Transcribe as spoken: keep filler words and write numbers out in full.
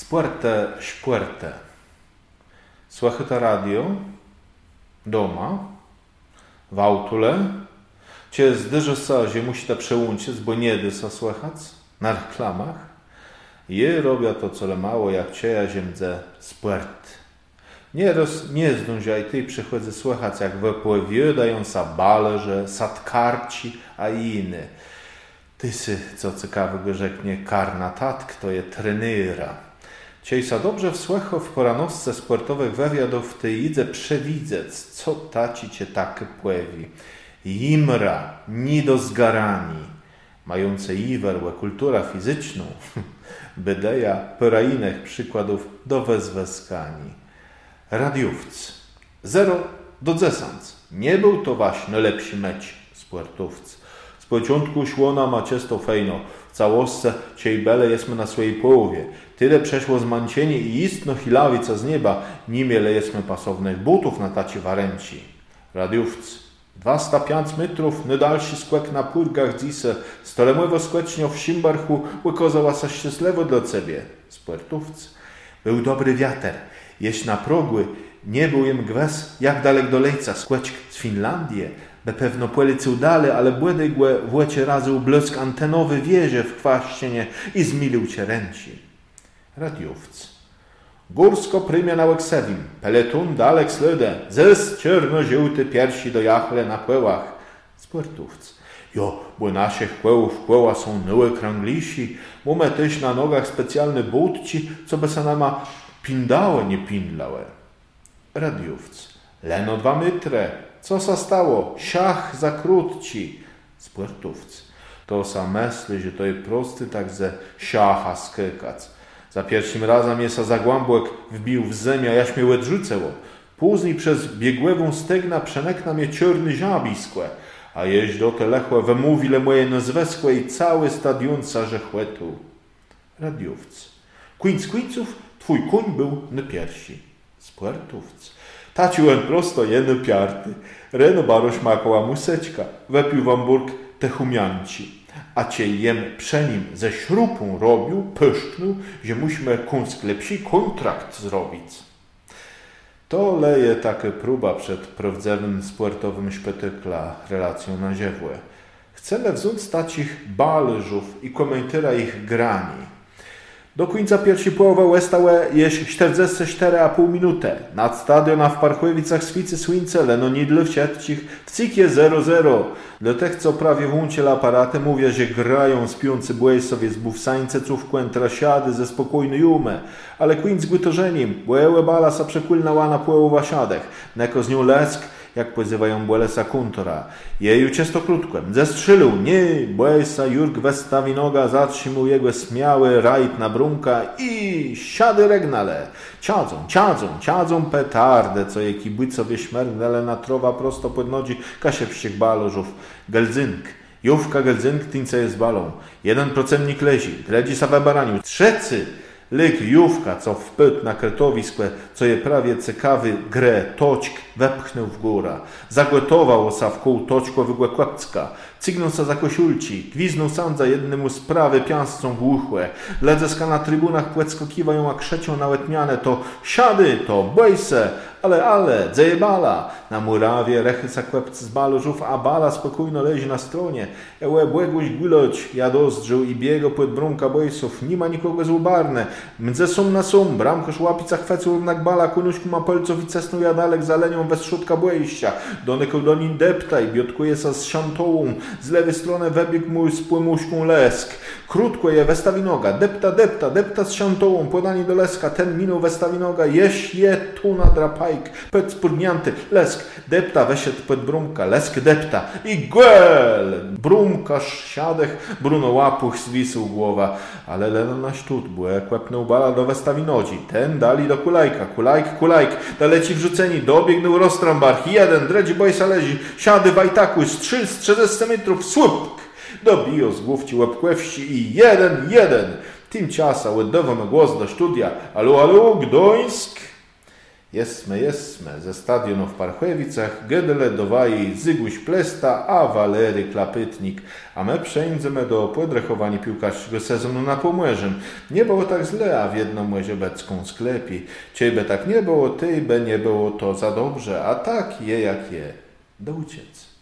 Spuerte, špuerte. Слухате радио, дома, w autule, cie zdyże sa, że musite przełączyć, bo nie dysa słychać na reklamach. Je robią to co mało, jak cieja ziemdze sport. Nie, roz, nie zdążaj ty przychodzę słychać, jak wypływie, dają sa balerze, satkarci, a inny. Ty sy, co ciekawego rzeknie, karna tatk, to je trenera. Ciej sa dobrze wsłycho w poranowce sportowych wywiadów ty idze przewidzec, co taci cię tak pływi. Imra, ni do zgarani, mające iwerłę kultura fizyczną, bydeja porainych przykładów do wezweskani. Radiówc. Zero do dziesanc. Nie był to właśnie lepszy mecz sportowc. Z początku szło nam maciesto fejno. W całostce ciej bele jesteśmy na swojej połowie. Tyle przeszło zmancienie i istno hilawica z nieba, niemiele jesteśmy pasownych butów na taci waręci. Radiówc. dwieście pięć metrów, nydalszy skłek na purgach dzise, stolemływo skłecznie w Simbarchu wykazała sa szczęśliwo dla ciebie. Sportowc. Był dobry wiater. Jeśli na progły nie był jem gwes, jak dalek do lejca skłeczk z Finlandii, be pewno płelicył dalej, ale błędej głę włecie razy ublesk antenowy wieże w chwaścienie i zmilił cię ręci. Radiówc. Górsko prymia na Łeksewim, peletun dalek slöde, zes czerno-żółty piersi do jachle na kłełach. Sportówc. Jo, bo naszych kłełów kłeła są nyłe krąglisi, mamy też na nogach specjalne butci, co by sa nama pindałe nie pindlałe. Radiówc. Leno dwa metre. Co sa stało? Siach za krótci. Sportówc. To sa myśli, że to jest prosty tak ze siacha skykać. Za pierwszym razem je sa za głębłek wbił w ziemię, a jaś mnie łedrzuceło. Później przez biegłewą stegna przenekna mnie czarny żabiskłe, a jeź do te lechłe wymówile moje nazweskłe i cały stadion sa rzechłetu. Radiówc. Kwińc kwińców, twój kuń był na piersi. Sportówc. Taciłem prosto jeny piarty. Reno baroś makoła museczka. Wepił wamburg te humianci. A cie jem przenim ze śrupą robił, pyszknął, że musimy kunsk lepsi kontrakt zrobić. To leje taka próba przed prawdziwym sportowym szpetykla relacją na ziewłę. Chcemy wząć tacich bależów i komentyra ich grani. Do końca pierwszej połowy łestałe jest czterdzieści cztery i pół minuty. Nad stadiona w Parchojewicach swicy słońce, leno nidle w siatcich w cikie zero zero. Dla tych, co prawie włączyli aparaty, mówię, że grają spiący błejsowie z bufsańce cówkłę trasiady ze spokojny umę. Ale kwińc głytorzeniem, błełe bala sa przekulna łana płełowa siadech. Neko z nią lesk, jak pozywają błelesa kuntora. Jeju często krótko. Zestrzelił, nie, błesa Jurg westawi noga, zatrzymał jego smiały rajd na brunka i siady regnale. Ciadzą, ciadzą, ciadzą petardę, co je kibicowie śmerdele na trowa prosto pod nodzi kasiewszych balożów. Gelzynk. Jówka Gelzynk, tyńce jest balą. Jeden procentnik lezi, dredzi sa baraniu. Trzecy. Lyk Jówka, co wpyt na kretowiskłe, co je prawie ciekawy grę toczk wepchnął w góra. Zagłotował osa w kół toczko wygłe kłapcka. Cygnął sa za kosiulci, gwiznął sandza jednemu sprawy pianscą w uchłe. Ledzeska na trybunach płecko kiwają, a krzecią na łetmiane to siady, to bojse, ale, ale, dzejebala. Na murawie rechy sa kłepcy z balożów, a bala spokojno leży na stronie. Ełe błegłość guloć, jadozdrzył i biego pod brunka bojsów, nie ma nikogo złubarne. Mdze sum na sum, bramkosz łapica chwecił równak bala, kunuśku ma polców i cesnął jadalek za lenią bez szutka błejścia. Doneką do nim depta i biotkuje sa z siantołą. Z lewej strony wybiegł mój z płymuśką lesk. Krótko je westawi noga, depta, depta, depta z siantołą, podanie do leska, ten minął westawi noga, jeś je tu na drapajk, pet spurgnięty, lesk, depta, weszedł pod brumka, lesk, depta i gwel! Brumkarz siadech, Bruno łapuch zwisł głowa, ale leno na sztut, błe, kłepnął bala do westawi nodzi, ten dali do kulajka, kulajk, kulajk, daleci wrzuceni, dobiegnął Rostrambarch, jeden, dredzi bojsa lezi, siady wajtaku, strzyl z trzydziestu metrów, słupk! Dobijo z główci łebkłewści i jeden, jeden. Tym czasa łydował głos do studia. Alu, alu, Gdońsk. Jesme, jesme, ze stadionu w Parchojewicach, Gedele dowaji Zyguś Plesta, a Walery Klapytnik. A my przejdziemy do podrechowania piłkarskiego sezonu na Pomłeżem. Nie było tak źle, a w jedną młeziobecką sklepi. Ciebie tak nie było, ty be nie było to za dobrze, a tak je jak je. Do uciec.